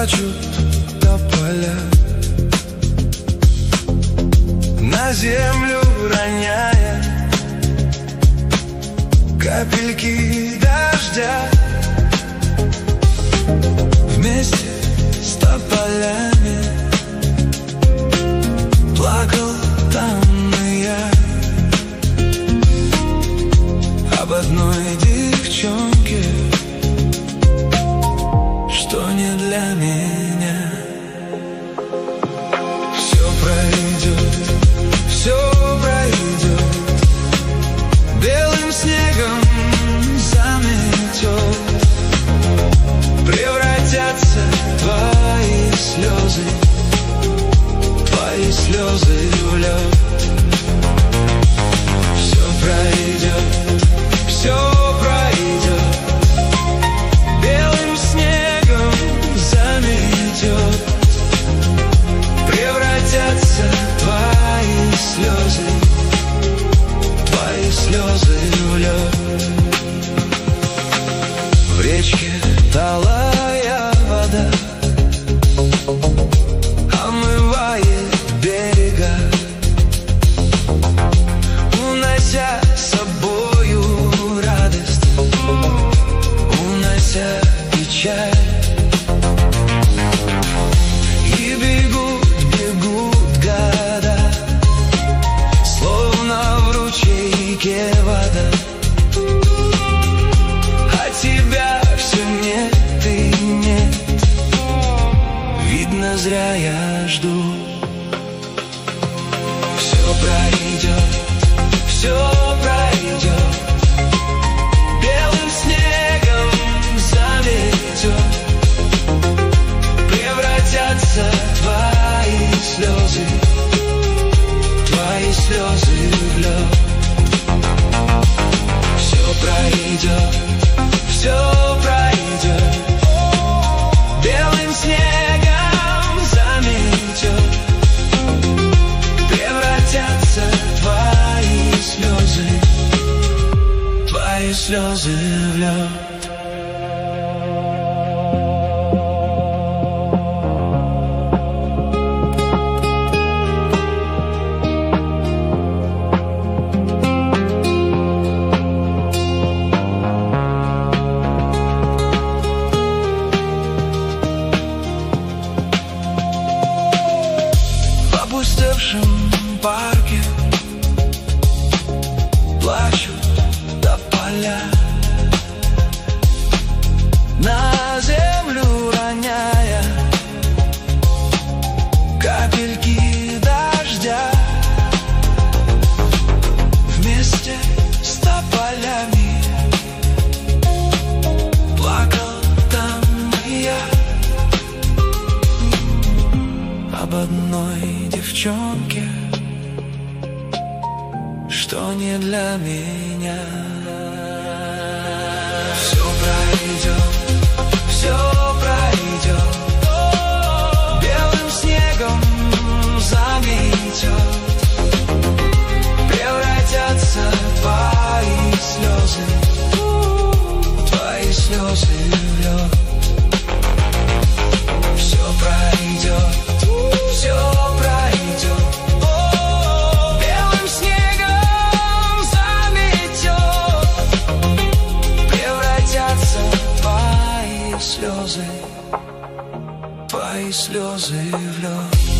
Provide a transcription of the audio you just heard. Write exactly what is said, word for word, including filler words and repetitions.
плачут тополя, на землю роняя капельки дождя. Вместе с тополями плакал там и я об одной девчонке, что не для меня. Все пройдет, все пройдет, белым снегом заметет, превратятся твои слезы, твои слезы в лед. Все пройдет, все пройдет, белым снегом заметет, превратятся твои слезы, твои слезы в лед. В речке талая вода омывает берега, унося с собою радость, унося печаль. И бегут, бегут года, словно в ручейке вода, а тебя все нет и нет. Видно, зря я жду. Все пройдет, все пройдет, белым снегом заметет, превратятся твои слезы, твои слезы в лед. Все пройдет, все пройдет, белым снегом заметет, превратятся твои слезы, твои слезы в лед. В опустевшем парке плачут тополя, на землю роняя капельки дождя. Вместе с тополями плакал там и я об одной девчонке, что не для меня. Все пройдет, все пройдет, белым снегом заметет, превратятся твои слезы, твои слезы в лед. Все пройдет, все пройдет, белым снегом заметет, превратятся твои слезы, твои слезы в лед.